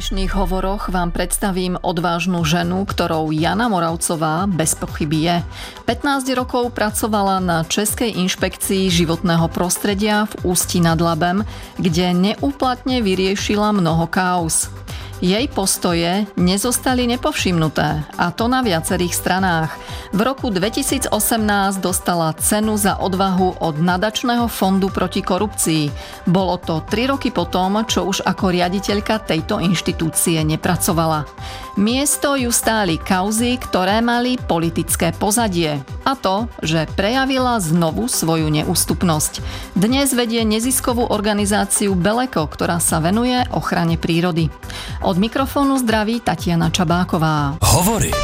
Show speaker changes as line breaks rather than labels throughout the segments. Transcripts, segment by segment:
dnešných hovoroch vám predstavím odvážnu ženu, ktorou Jana Moravcová bez pochyby je. 15 rokov pracovala na Českej inšpekcii životného prostredia v Ústí nad Labem, kde neúplatne vyriešila mnoho káuz. Jej postoje nezostali nepovšimnuté, a to na viacerých stranách. V roku 2018 dostala cenu za odvahu od Nadačného fondu proti korupcii. Bolo to 3 roky potom, čo už ako riaditeľka tejto inštitúcie nepracovala. Miesto ju stáli kauzy, ktoré mali politické pozadie. A to, že prejavila znovu svoju neústupnosť. Dnes vedie neziskovú organizáciu Beleko, ktorá sa venuje ochrane prírody. Od mikrofónu zdraví Tatiana Čabáková.
Hovory.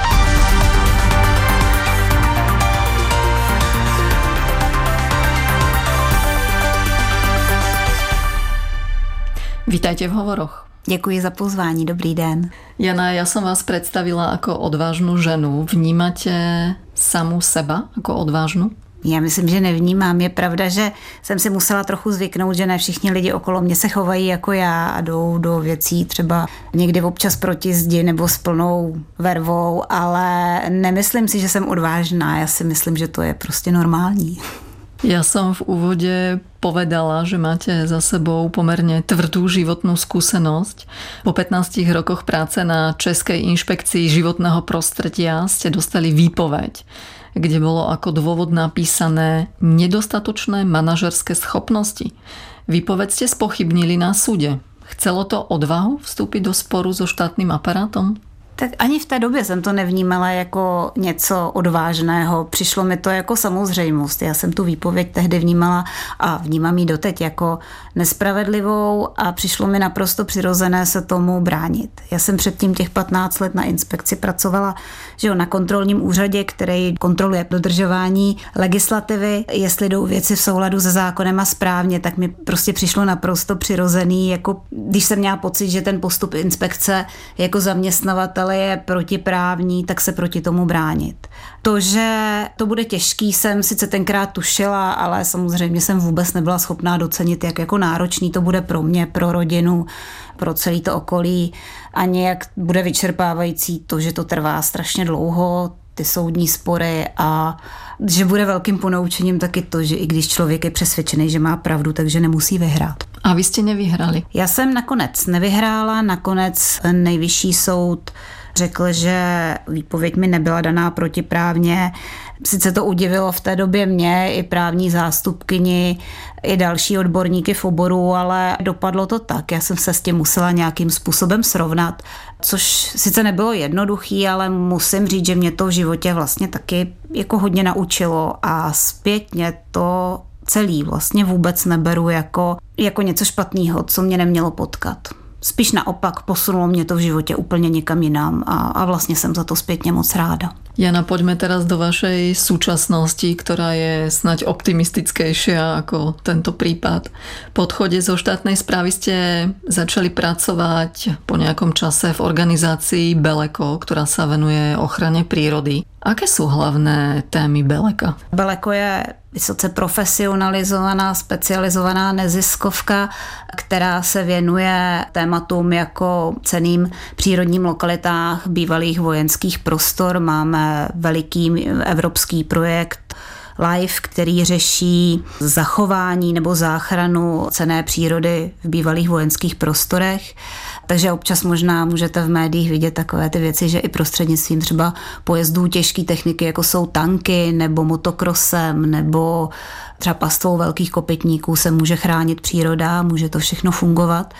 Vítajte v hovoroch.
Děkuji za pozvání, dobrý den.
Jana, ja som vás predstavila ako odvážnu ženu. Vnímate samu seba ako odvážnu?
Já myslím, že nevnímám. Je pravda, že jsem si musela trochu zvyknout, že ne všichni lidi okolo mě se chovají jako já a jdou do věcí třeba někdy občas proti zdi nebo s plnou vervou, ale nemyslím si, že jsem odvážná. Já si myslím, že to je prostě normální.
Ja som v úvode povedala, že máte za sebou pomerne tvrdú životnú skúsenosť. Po 15 rokoch práce na Českej inšpekcii životného prostredia ste dostali výpoveď, kde bolo ako dôvod napísané nedostatočné manažerské schopnosti. Výpoveď ste spochybnili na súde. Chcelo to odvahu vstúpiť do sporu so štátnym aparátom?
Tak ani v té době jsem to nevnímala jako něco odvážného. Přišlo mi to jako samozřejmost. Já jsem tu výpověď tehdy vnímala a vnímám ji doteď jako nespravedlivou a přišlo mi naprosto přirozené se tomu bránit. Já jsem předtím těch 15 let na inspekci pracovala, že na kontrolním úřadě, který kontroluje dodržování legislativy, jestli jdou věci v souladu se zákonem a správně, tak mi prostě přišlo naprosto přirozený, jako když jsem měla pocit, že ten postup inspekce jako zaměstnavatel je protiprávní, tak se proti tomu bránit. To, že to bude těžký, jsem sice tenkrát tušila, ale samozřejmě jsem vůbec nebyla schopná docenit, jak jako náročný to bude pro mě, pro rodinu, pro celé to okolí a nějak bude vyčerpávající to, že to trvá strašně dlouho, ty soudní spory a že bude velkým ponaučením taky to, že i když člověk je přesvědčený, že má pravdu, takže nemusí vyhrát.
A vy jste nevyhrali?
Já jsem nakonec nevyhrála, nakonec Nejvyšší soud řekl, že výpověď mi nebyla daná protiprávně. Sice to udivilo v té době mě, i právní zástupkyni, i další odborníky v oboru, ale dopadlo to tak. Já jsem se s tím musela nějakým způsobem srovnat, což sice nebylo jednoduchý, ale musím říct, že mě to v životě vlastně taky jako hodně naučilo a zpětně to celý vlastně vůbec neberu jako něco špatného, co mě nemělo potkat. Spíš naopak, posunulo mě to v životě úplně někam jinam a vlastně jsem za to zpětně moc ráda.
Jana, poďme teraz do vašej súčasnosti, ktorá je snáď optimistickejšia ako tento prípad. Po odchode zo štátnej správy ste začali pracovať po nejakom čase v organizácii Beleko, ktorá sa venuje ochrane prírody. Aké sú hlavné témy Beleka?
Beleko je vysoce profesionalizovaná, specializovaná neziskovka, která se věnuje tématům jako cenným přírodním lokalitách bývalých vojenských prostor. Máme veliký evropský projekt LIFE, který řeší zachování nebo záchranu cenné přírody v bývalých vojenských prostorech. Takže občas možná můžete v médiích vidět takové ty věci, že i prostřednictvím třeba pojezdů těžké techniky, jako jsou tanky nebo motokrosem nebo třeba pastvou velkých kopytníků se může chránit příroda, může to všechno fungovat.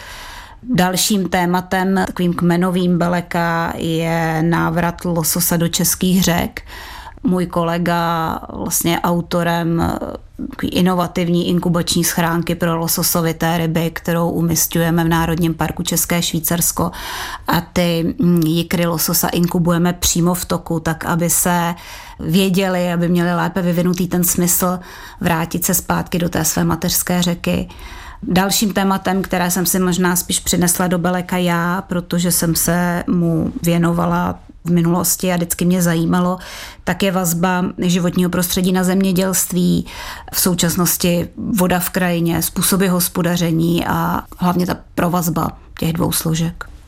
Dalším tématem, takovým kmenovým Beleka, je návrat lososa do českých řek. Můj kolega vlastně autorem inovativní inkubační schránky pro lososovité ryby, kterou umisťujeme v Národním parku České Švýcarsko a ty jikry lososa inkubujeme přímo v toku, tak aby se věděli, aby měli lépe vyvinutý ten smysl vrátit se zpátky do té své mateřské řeky. Dalším tématem, které jsem si možná spíš přinesla do Beleka já, protože jsem se mu věnovala v minulosti a vždycky mě zajímalo, tak je vazba životního prostředí na zemědělství, v současnosti voda v krajině, způsoby hospodaření a hlavně ta provazba těch dvou složek.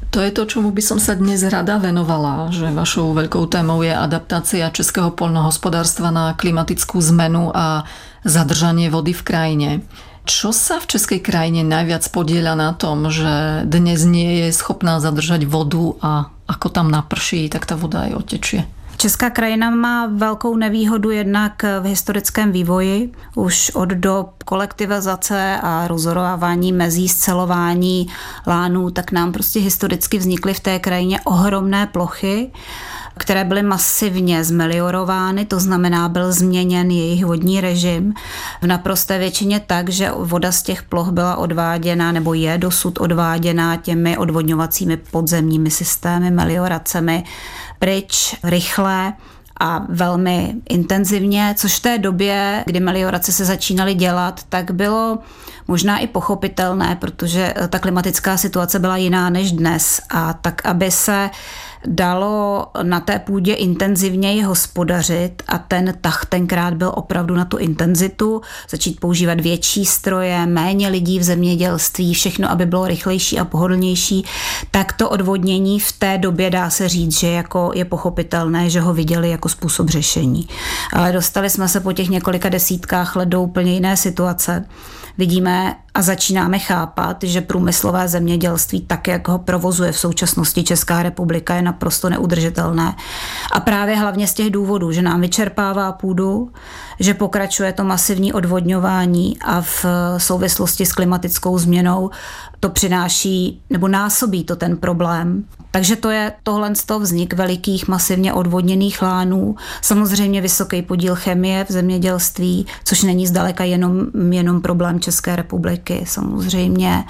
To je to, čomu by som sa dnes rada venovala, že vašou veľkou témou je adaptácia českého poľnohospodárstva na klimatickú zmenu a zadržanie vody v krajine. Čo sa v českej krajine najviac podieľa na tom, že dnes nie je schopná zadržať vodu a ako tam naprší, tak tá voda aj odtečie?
Česká krajina má velkou nevýhodu jednak v historickém vývoji. Už od dob kolektivizace a rozhorování mezí, scelování lánů, tak nám prostě historicky vznikly v té krajině ohromné plochy, které byly masivně zmeliorovány, to znamená, byl změněn jejich vodní režim. V naprosté většině tak, že voda z těch ploch byla odváděna nebo je dosud odváděna těmi odvodňovacími podzemními systémy, melioracemi pryč, rychle a velmi intenzivně, což v té době, kdy meliorace se začínaly dělat, tak bylo možná i pochopitelné, protože ta klimatická situace byla jiná než dnes a tak, aby se dalo na té půdě intenzivněji hospodařit a ten tah tenkrát byl opravdu na tu intenzitu, začít používat větší stroje, méně lidí v zemědělství, všechno, aby bylo rychlejší a pohodlnější, tak to odvodnění v té době dá se říct, že jako je pochopitelné, že ho viděli jako způsob řešení. Ale dostali jsme se po těch několika desítkách let do úplně jiné situace. Vidíme a začínáme chápat, že průmyslové zemědělství, tak jak ho provozuje v současnosti Česká republika, je naprosto neudržitelné. A právě hlavně z těch důvodů, že nám vyčerpává půdu, že pokračuje to masivní odvodňování a v souvislosti s klimatickou změnou to přináší nebo násobí to ten problém. Takže to je tohle vznik velikých masivně odvodněných lánů, samozřejmě vysoký podíl chemie v zemědělství, což není zdaleka jenom problém České republiky samozřejmě.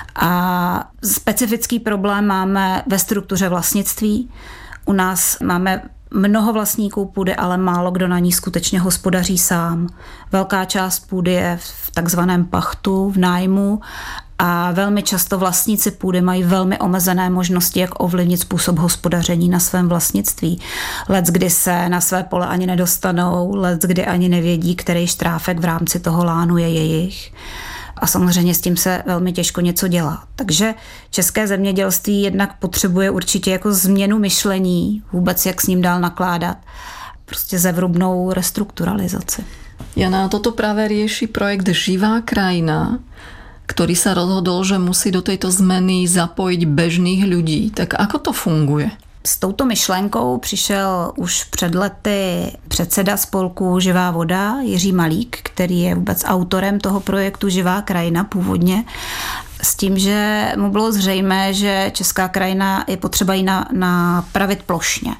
A specifický problém máme ve struktuře vlastnictví. U nás máme mnoho vlastníků půdy, ale málo kdo na ní skutečně hospodaří sám. Velká část půdy je v takzvaném pachtu, v nájmu a velmi často vlastníci půdy mají velmi omezené možnosti, jak ovlivnit způsob hospodaření na svém vlastnictví. Leckdy se na své pole ani nedostanou, leckdy ani nevědí, který štráfek v rámci toho lánu je jejich. A samozřejmě s tím se velmi těžko něco dělá. Takže české zemědělství jednak potřebuje určitě jako změnu myšlení, vůbec jak s ním dál nakládat, prostě zevrubnou restrukturalizaci.
Jana, toto práve rieši projekt Živá krajina, ktorý sa rozhodol, že musí do tejto zmeny zapojiť bežných ľudí. Tak ako to funguje?
S touto myšlenkou přišel už před lety předseda spolku Živá voda Jiří Malík, který je vůbec autorem toho projektu Živá krajina původně, s tím, že mu bylo zřejmé, že česká krajina je potřeba ji napravit plošně.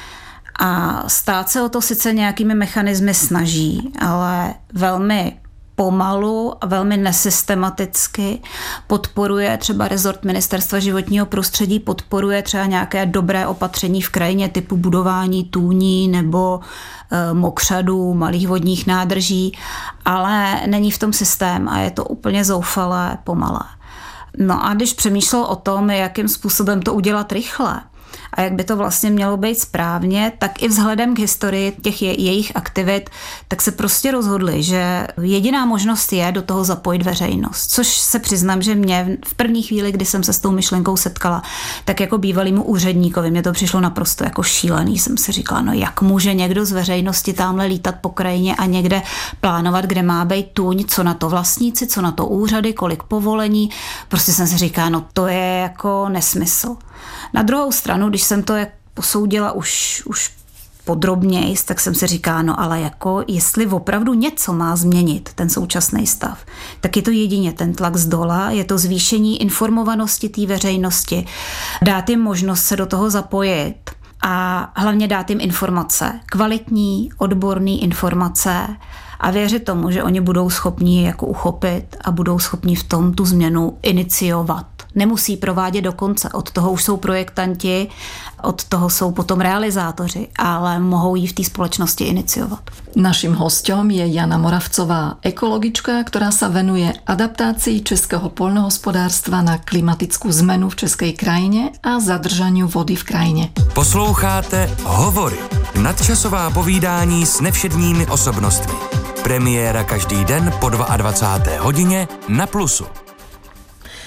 A stát se o to sice nějakými mechanismy snaží, ale velmi pomalu a velmi nesystematicky podporuje třeba rezort Ministerstva životního prostředí, podporuje třeba nějaké dobré opatření v krajině typu budování tůní nebo mokřadů, malých vodních nádrží, ale není v tom systém a je to úplně zoufalé, pomalé. No a když přemýšlel o tom, jakým způsobem to udělat rychle, a jak by to vlastně mělo být správně, tak i vzhledem k historii těch jejich aktivit, tak se prostě rozhodli, že jediná možnost je do toho zapojit veřejnost. Což se přiznám, že mě v první chvíli, kdy jsem se s tou myšlenkou setkala, tak jako bývalýmu úředníkovi, mě to přišlo naprosto jako šílený. Jsem si říkala, no jak může někdo z veřejnosti tamhle lítat po krajině a někde plánovat, kde má být tůň, co na to vlastníci, co na to úřady, kolik povolení. Prostě jsem si říkala, no to je jako nesmysl. Na druhou stranu, když jsem to posoudila už podrobněji, tak jsem si říkala, no ale jako jestli opravdu něco má změnit ten současný stav, tak je to jedině ten tlak zdola, je to zvýšení informovanosti té veřejnosti, dát jim možnost se do toho zapojit a hlavně dát jim informace, kvalitní, odborné informace a věřit tomu, že oni budou schopni jako uchopit a budou schopni v tom tu změnu iniciovat. Nemusí provádět do konce. Od toho už jsou projektanti, od toho jsou potom realizátoři, ale mohou ji v té společnosti iniciovat.
Naším hosťom je Jana Moravcová, ekologička, ktorá sa venuje adaptácii českého poľnohospodárstva na klimatickú zmenu v českej krajine a zadržaniu vody v krajine.
Posloucháte Hovory, nadčasová povídání s nevšedními osobnostmi. Premiéra každý den po 22. hodině na Plusu.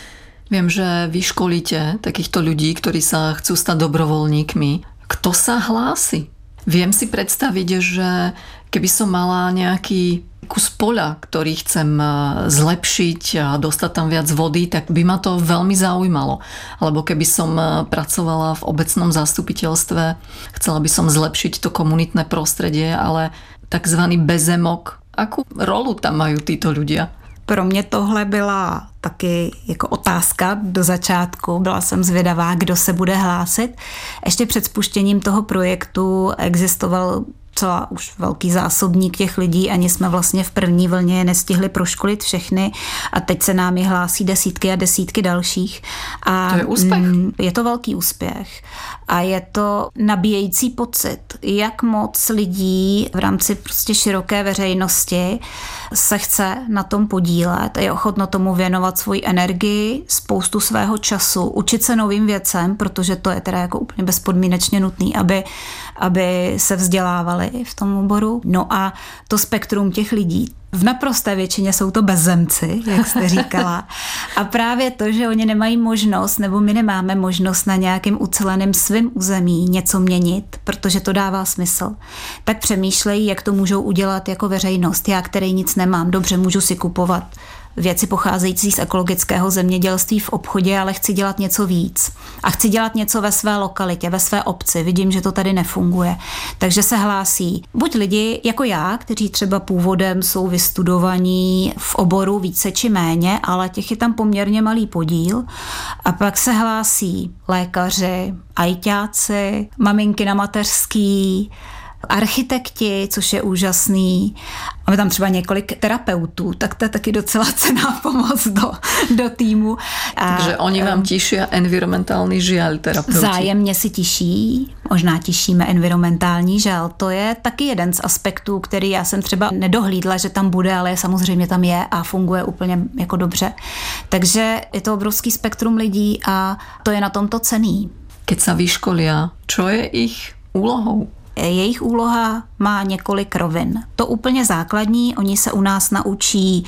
Viem, že vy školíte takýchto ľudí, ktorí sa chcú stať dobrovoľníkmi. Kto sa hlási? Viem si predstaviť, že keby som mala nejaký kus poľa, ktorý chcem zlepšiť a dostať tam viac vody, tak by ma to veľmi zaujímalo. Alebo keby som pracovala v obecnom zastupiteľstve, chcela by som zlepšiť to komunitné prostredie, ale takzvaný bezemok. Akú rolu tam majú títo ľudia?
Pro mě tohle byla taky jako otázka do začátku. Byla jsem zvědavá, kdo se bude hlásit. Ještě před spuštěním toho projektu existoval docela už velký zásobník těch lidí, ani jsme vlastně v první vlně nestihli proškolit všechny a teď se nám hlásí desítky a desítky dalších. A
to je úspěch.
Je to velký úspěch a je to nabíjející pocit, jak moc lidí v rámci prostě široké veřejnosti se chce na tom podílet, je ochotno tomu věnovat svoji energii, spoustu svého času, učit se novým věcem, protože to je teda jako úplně bezpodmínečně nutný, aby se vzdělávali v tom oboru. No a to spektrum těch lidí, v naprosté většině jsou to bezzemci, jak jste říkala. A právě to, že oni nemají možnost, nebo my nemáme možnost na nějakém uceleném svém území něco měnit, protože to dává smysl, tak přemýšlejí, jak to můžou udělat jako veřejnost. Já, který nic nemám, dobře, můžu si kupovat věci pocházející z ekologického zemědělství v obchodě, ale chci dělat něco víc. A chci dělat něco ve své lokalitě, ve své obci. Vidím, že to tady nefunguje. Takže se hlásí buď lidi jako já, kteří třeba původem jsou vystudovaní v oboru více či méně, ale těch je tam poměrně malý podíl. A pak se hlásí lékaři, ajťáci, maminky na mateřský, architekti, což je úžasný. Máme tam třeba několik terapeutů, tak to je taky docela cenná pomoc do týmu.
Takže oni vám tiší environmentální žal terapeuti.
Vzájemně si tiší, možná tišíme environmentální žal. To je taky jeden z aspektů, který já jsem třeba nedohlídla, že tam bude, ale samozřejmě tam je a funguje úplně jako dobře. Takže je to obrovský spektrum lidí a to je na tomto cenný.
Keď sa vyškolia, čo je ich úlohou?
Jejich úloha má několik rovin. To úplně základní, oni se u nás naučí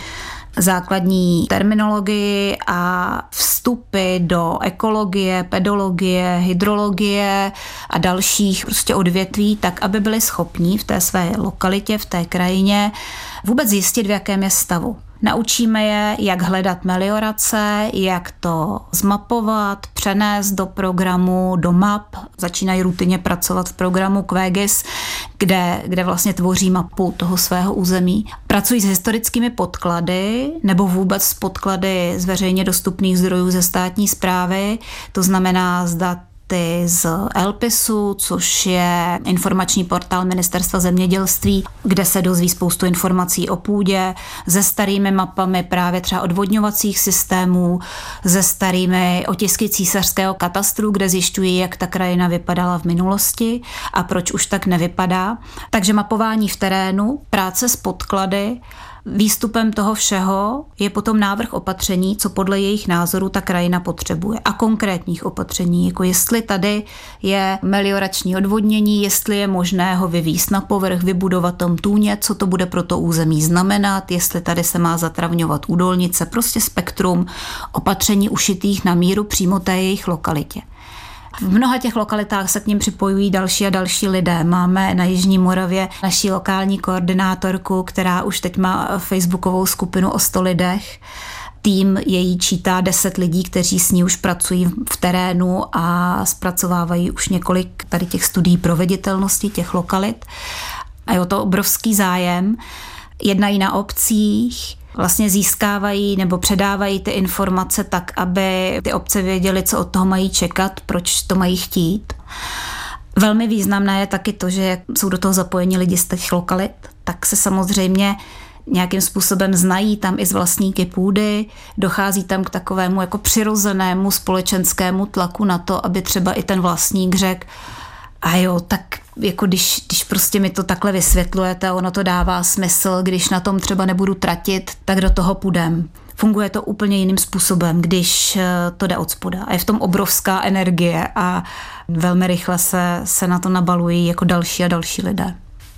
základní terminologii a vstupy do ekologie, pedologie, hydrologie a dalších prostě odvětví, tak aby byli schopní v té své lokalitě, v té krajině vůbec zjistit, v jakém je stavu. Naučíme je, jak hledat meliorace, jak to zmapovat, přenést do programu, do map. Začínají rutině pracovat v programu QGIS, kde vlastně tvoří mapu toho svého území. Pracují s historickými podklady nebo vůbec s podklady z veřejně dostupných zdrojů ze státní správy. To znamená z dat z Elpisu, což je informační portál Ministerstva zemědělství, kde se dozví spoustu informací o půdě, se starými mapami právě třeba odvodňovacích systémů, se starými otisky císařského katastru, kde zjišťují, jak ta krajina vypadala v minulosti a proč už tak nevypadá. Takže mapování v terénu, práce s podklady. Výstupem toho všeho je potom návrh opatření, co podle jejich názoru ta krajina potřebuje. A konkrétních opatření, jako jestli tady je meliorační odvodnění, jestli je možné ho vyvízt na povrch, vybudovat tam tůně, co to bude pro to území znamenat, jestli tady se má zatravňovat údolnice, prostě spektrum opatření ušitých na míru přímo té jejich lokalitě. V mnoha těch lokalitách se k nim připojují další a další lidé. Máme na Jižní Moravě naší lokální koordinátorku, která už teď má facebookovou skupinu o 100 lidech. Tým její čítá 10 lidí, kteří s ní už pracují v terénu a zpracovávají už několik tady těch studií proveditelnosti těch lokalit. A je to obrovský zájem. Jednají na obcích, vlastně získávají nebo předávají ty informace tak, aby ty obce věděly, co od toho mají čekat, proč to mají chtít. Velmi významné je taky to, že jsou do toho zapojeni lidi z těch lokalit, tak se samozřejmě nějakým způsobem znají tam i z vlastníky půdy, dochází tam k takovému jako přirozenému společenskému tlaku na to, aby třeba i ten vlastník řekl, a jo, tak jako když prostě mi to takhle vysvětlujete, ono to dává smysl, když na tom třeba nebudu tratit, tak do toho půjdem. Funguje to úplně jiným způsobem, když to jde od spoda. A je v tom obrovská energie a velmi rychle se na to nabalují jako další a další lidé.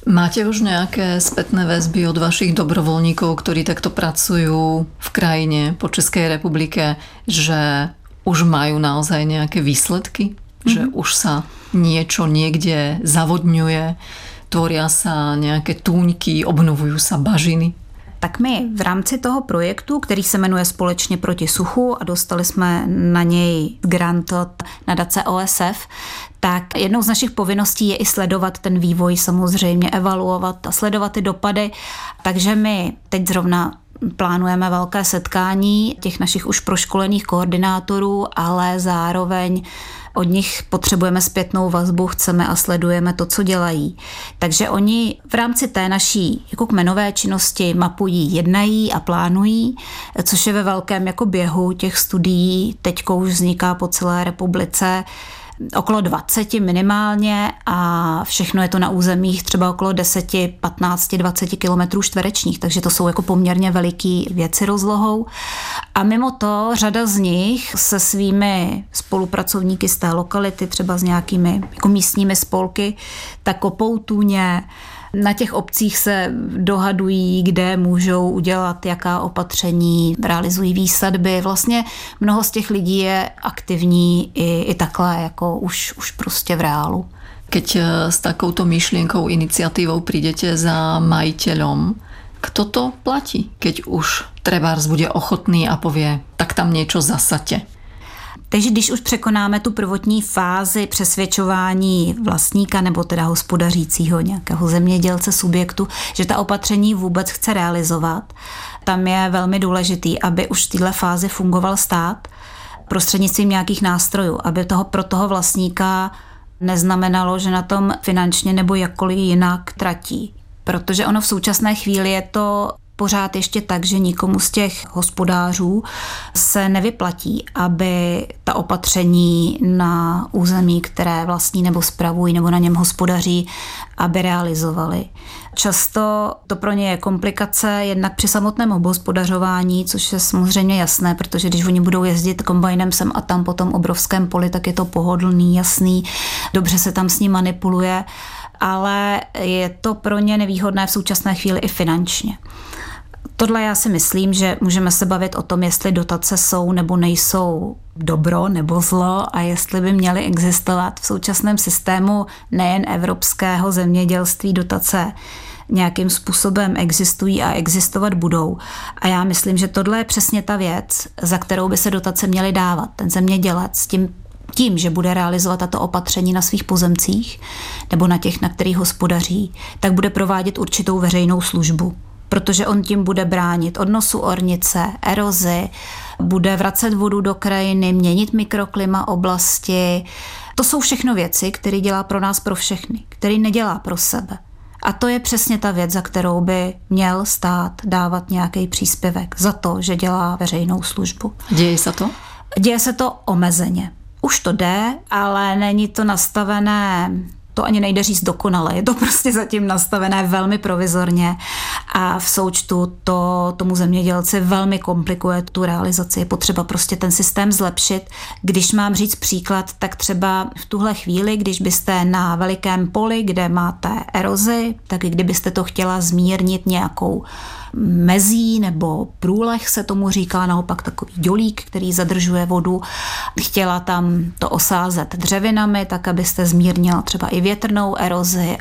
Máte už nejaké spätné väzby od vašich dobrovoľníkov, ktorí takto pracujú v krajine po Českej republike, že už majú naozaj nejaké výsledky? Že už sa niečo niekde zavodňuje, tvoria sa nejaké túňky, obnovujú sa bažiny?
Tak my v rámci toho projektu, který se jmenuje Společně proti suchu a dostali jsme na něj grant od nadace OSF, tak jednou z našich povinností je i sledovat ten vývoj, samozřejmě evaluovat a sledovat ty dopady. Takže my teď zrovna plánujeme velké setkání těch našich už proškolených koordinátorů, ale zároveň od nich potřebujeme zpětnou vazbu, chceme a sledujeme to, co dělají. Takže oni v rámci té naší jako kmenové činnosti mapují, jednají a plánují, což je ve velkém jako běhu těch studií. Teďko už vzniká po celé republice okolo 20 minimálně a všechno je to na územích třeba okolo 10, 15, 20 kilometrů čtverečních, takže to jsou jako poměrně veliký věci rozlohou. A mimo to řada z nich se svými spolupracovníky z té lokality, třeba s nějakými jako místními spolky, tak kopou tůně. Na těch obcích se dohadují, kde můžou udělat jaká opatření, realizují výsadby. Vlastně mnoho z těch lidí je aktivní i takhle, jako už prostě v reálu.
Keď s takouto myšlienkou, iniciatívou prídete za majiteľom, kto to platí? Keď už trebárs bude ochotný a povie, tak tam niečo zasaďte.
Takže když už překonáme tu prvotní fázi přesvědčování vlastníka nebo teda hospodařícího nějakého zemědělce, subjektu, že ta opatření vůbec chce realizovat, tam je velmi důležitý, aby už v této fázi fungoval stát prostřednictvím nějakých nástrojů, aby pro toho vlastníka neznamenalo, že na tom finančně nebo jakkoliv jinak tratí. Protože ono v současné chvíli je to pořád ještě tak, že nikomu z těch hospodářů se nevyplatí, aby ta opatření na území, které vlastní nebo spravují nebo na něm hospodaří, aby realizovali. Často to pro ně je komplikace jednak při samotném obhospodařování, což je samozřejmě jasné, protože když oni budou jezdit kombajnem sem a tam po tom obrovském poli, tak je to pohodlný, jasný, dobře se tam s ním manipuluje, ale je to pro ně nevýhodné v současné chvíli i finančně. Tohle já si myslím, že můžeme se bavit o tom, jestli dotace jsou nebo nejsou dobro nebo zlo a jestli by měly existovat v současném systému nejen evropského zemědělství. Dotace nějakým způsobem existují a existovat budou. A já myslím, že tohle je přesně ta věc, za kterou by se dotace měly dávat. Ten zemědělec tím, že bude realizovat tato opatření na svých pozemcích nebo na těch, na kterých hospodaří, tak bude provádět určitou veřejnou službu. Protože on tím bude bránit odnosu ornice, erozi, bude vracet vodu do krajiny, měnit mikroklima oblasti. To jsou všechno věci, které dělá pro nás, pro všechny, který nedělá pro sebe. A to je přesně ta věc, za kterou by měl stát dávat nějaký příspěvek za to, že dělá veřejnou službu.
Děje se to?
Děje se to omezeně. Už to jde, ale není to nastavené, to ani nejde říct dokonale, je to prostě zatím nastavené velmi provizorně a v součtu to tomu zemědělci velmi komplikuje tu realizaci. Je potřeba prostě ten systém zlepšit. Když mám říct příklad, tak třeba v tuhle chvíli, když byste na velikém poli, kde máte erozi, tak i kdybyste to chtěla zmírnit nějakou mezí nebo průleh se tomu říká, naopak takový dělík, který zadržuje vodu. Chtěla tam to osázet dřevinami, tak abyste zmírnila třeba i větrnou erozi,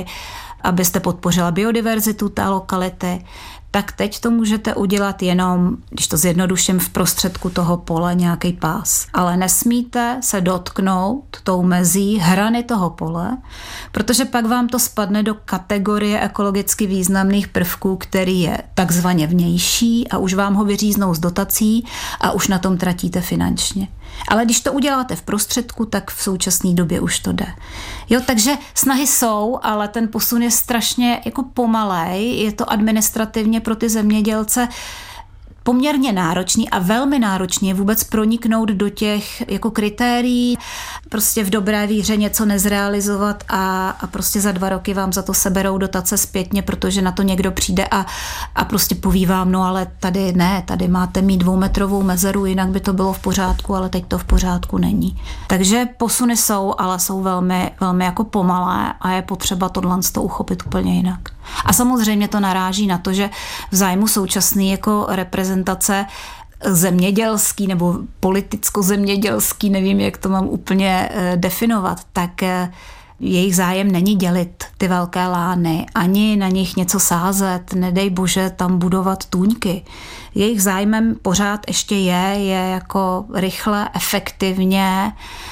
abyste podpořila biodiverzitu té lokality, tak teď to můžete udělat jenom, když to zjednoduším, v prostředku toho pole nějaký pás. Ale nesmíte se dotknout tou mezí hrany toho pole, protože pak vám to spadne do kategorie ekologicky významných prvků, který je takzvaně vnější a už vám ho vyříznou z dotací a už na tom tratíte finančně. Ale když to uděláte v prostředku, tak v současné době už to jde. Jo, takže snahy jsou, ale ten posun je strašně jako pomalej, je to administrativně pro ty zemědělce poměrně náročný a velmi náročný je vůbec proniknout do těch jako kritérií, prostě v dobré víře něco nezrealizovat a prostě za 2 roky vám za to seberou dotace zpětně, protože na to někdo přijde a prostě poví vám, no ale tady ne, tady máte mít 2metrovou mezeru, jinak by to bylo v pořádku, ale teď to v pořádku není. Takže posuny jsou, ale jsou velmi, velmi jako pomalé a je potřeba tohle uchopit úplně jinak. A samozřejmě to naráží na to, že v zájmu současný jako reprezentace zemědělský nebo politicko-zemědělský, nevím, jak to mám úplně definovat, tak jejich zájem není dělit ty velké lány, ani na nich něco sázet, nedej bože tam budovat tůňky. Jejich zájmem pořád ještě je jako rychle, efektivně,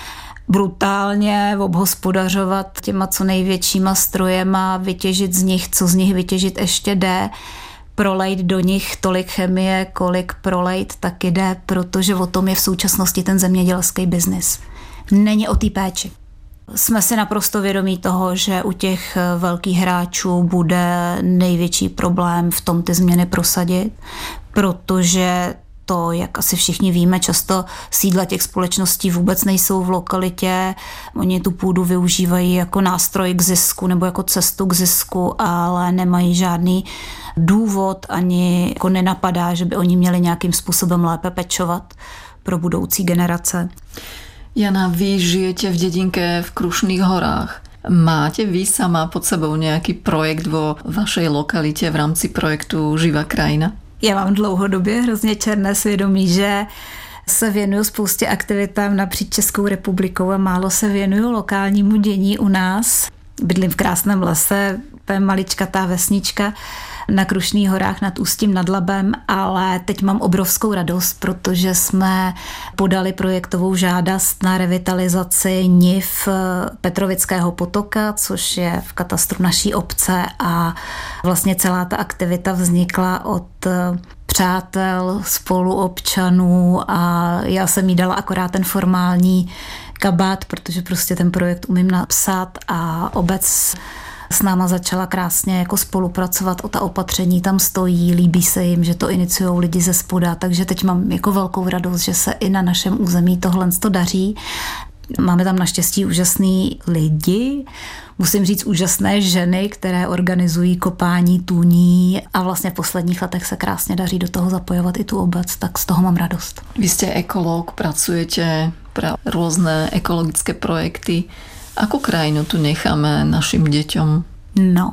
brutálně obhospodařovat těma co největšíma strojema, vytěžit z nich, co z nich vytěžit ještě jde, prolejt do nich tolik chemie, kolik prolejt taky jde, protože o tom je v současnosti ten zemědělský biznis. Není o té péči. Jsme si naprosto vědomí toho, že u těch velkých hráčů bude největší problém v tom ty změny prosadit, protože to, jak asi všichni víme, často sídla těch společností vůbec nejsou v lokalitě. Oni tu půdu využívají jako nástroj k zisku nebo jako cestu k zisku, ale nemají žádný důvod, ani jako nenapadá, že by oni měli nějakým způsobem lépe pečovat pro budoucí generace.
Jana, vy žijete v dedinke v Krušných horách. Máte vy sama pod sebou nějaký projekt vo vašej lokalite v rámci projektu Živá krajina?
Já mám dlouhodobě hrozně černé svědomí, že se věnuju spoustě aktivitám napříč Českou republikou a málo se věnuju lokálnímu dění u nás. Bydlím v krásném lese, to je maličkatá vesnička na Krušných horách nad Ústím nad Labem, ale teď mám obrovskou radost, protože jsme podali projektovou žádost na revitalizaci niv Petrovického potoka, což je v katastru naší obce a vlastně celá ta aktivita vznikla od přátel, spoluobčanů a já jsem jí dala akorát ten formální kabát, protože prostě ten projekt umím napsat a obec s náma začala krásně jako spolupracovat, o ta opatření tam stojí, líbí se jim, že to iniciujou lidi ze spoda, takže teď mám jako velkou radost, že se i na našem území tohle daří. Máme tam naštěstí úžasný lidi, musím říct úžasné ženy, které organizují kopání tůní a vlastně v posledních letech se krásně daří do toho zapojovat i tu obec, tak z toho mám radost.
Vy jste ekolog, pracujete pro různé ekologické projekty. Akú krajinu tu necháme našim děťom?
No,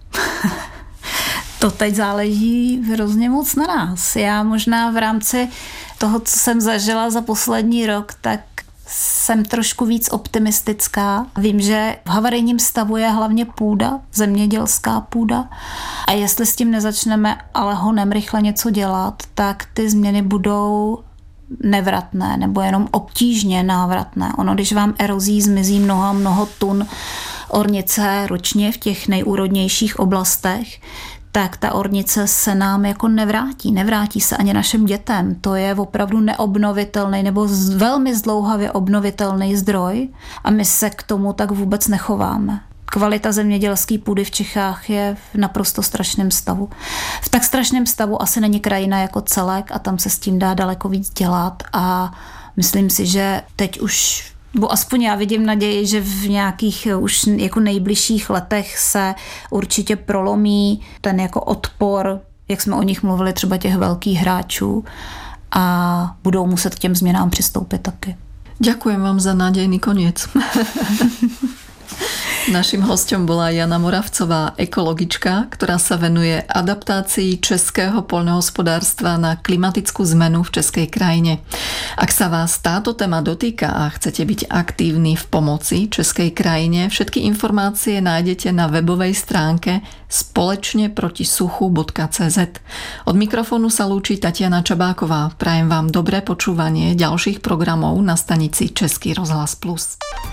to teď záleží hrozně moc na nás. Já možná v rámci toho, co jsem zažila za poslední rok, tak jsem trošku víc optimistická. Vím, že v havarijním stavu je hlavně půda, zemědělská půda. A jestli s tím nezačneme ale honem rychle něco dělat, tak ty změny budou nevratné nebo jenom obtížně návratné. Ono, když vám erozí zmizí mnoho tun ornice ročně v těch nejúrodnějších oblastech, tak ta ornice se nám jako nevrátí se ani našim dětem. To je opravdu neobnovitelný nebo velmi zdlouhavě obnovitelný zdroj a my se k tomu tak vůbec nechováme. Kvalita zemědělské půdy v Čechách je v naprosto strašném stavu. V tak strašném stavu asi není krajina jako celek a tam se s tím dá daleko víc dělat a myslím si, že teď už, bo aspoň já vidím naději, že v nějakých už jako nejbližších letech se určitě prolomí ten jako odpor, jak jsme o nich mluvili, třeba těch velkých hráčů a budou muset k těm změnám přistoupit taky.
Ďakujem vám za nádejný koniec. Naším hosťom bola Jana Moravcová, ekologička, ktorá sa venuje adaptácii českého poľnohospodárstva na klimatickú zmenu v českej krajine. Ak sa vás táto téma dotýka a chcete byť aktívni v pomoci českej krajine, všetky informácie nájdete na webovej stránke společneprotisuchu.cz. Od mikrofónu sa lúči Tatiana Čabáková. Prajem vám dobré počúvanie ďalších programov na stanici Český rozhlas Plus.